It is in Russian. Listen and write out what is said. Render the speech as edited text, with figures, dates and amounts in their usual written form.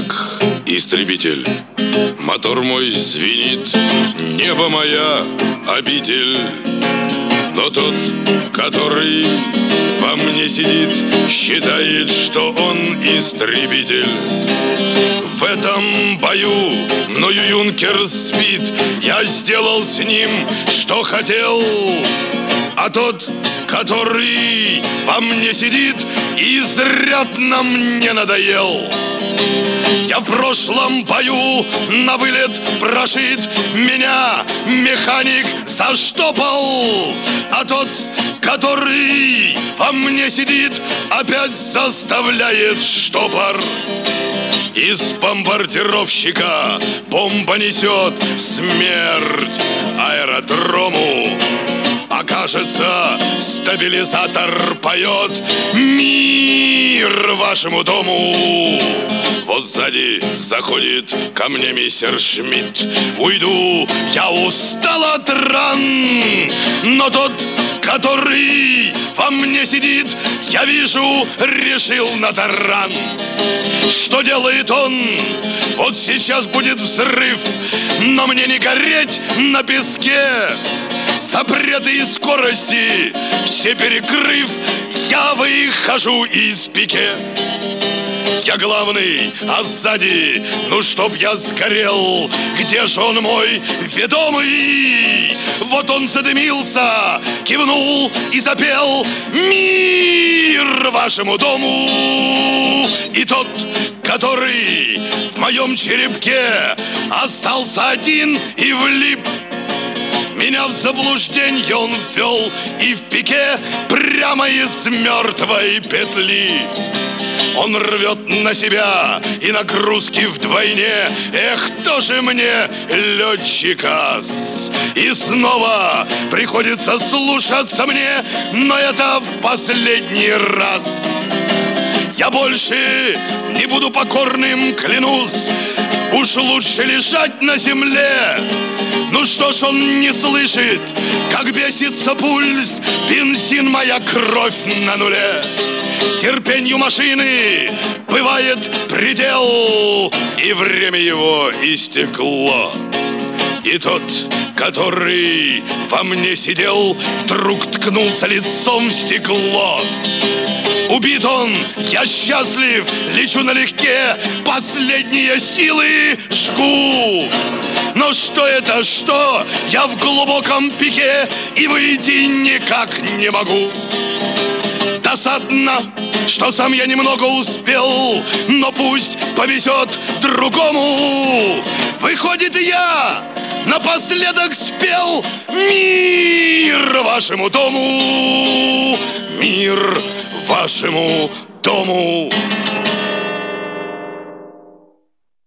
как истребитель. Мотор мой звенит, небо моя обитель. Но тот, который во мне сидит, считает, что он истребитель. В этом бою мною юнкер спит, я сделал с ним, что хотел. А тот, который во мне сидит, изрядно мне надоел. Я в прошлом бою на вылет прошит, меня механик заштопал. А тот, который во мне сидит, опять заставляет штопор. Из бомбардировщика бомба несет смерть аэродрому. А кажется, стабилизатор поет мир вашему дому. Вот сзади заходит ко мне мистер Шмидт. Уйду, я устал от ран. Но тот, который во мне сидит, я вижу, решил на таран. Что делает он? Вот сейчас будет взрыв, но мне не гореть на песке. Запреты и скорости все перекрыв, я выхожу из пике. Я главный, а сзади, ну чтоб я сгорел. Где же он мой ведомый? Вот он задымился, кивнул и запел мир вашему дому. И тот, который в моем черепке остался один и влип, меня в заблужденье он ввел и в пике прямо из мертвой петли. Он рвет на себя и нагрузки вдвойне. Эх, тоже мне летчика. И снова приходится слушаться мне, но это последний раз. Я больше не буду покорным, клянусь. Уж лучше лежать на земле. Ну что ж он не слышит, как бесится пульс, бензин, моя кровь на нуле. Терпенью машины бывает предел, и время его истекло. И тот, который во мне сидел, вдруг ткнулся лицом в стекло. Убит он, я счастлив, лечу налегке, последние силы жгу. Но что это, что? Я в глубоком пике и выйти никак не могу. Досадно, что сам я немного успел, но пусть повезет другому. Выходит, я напоследок спел мир вашему дому, мир вашему дому.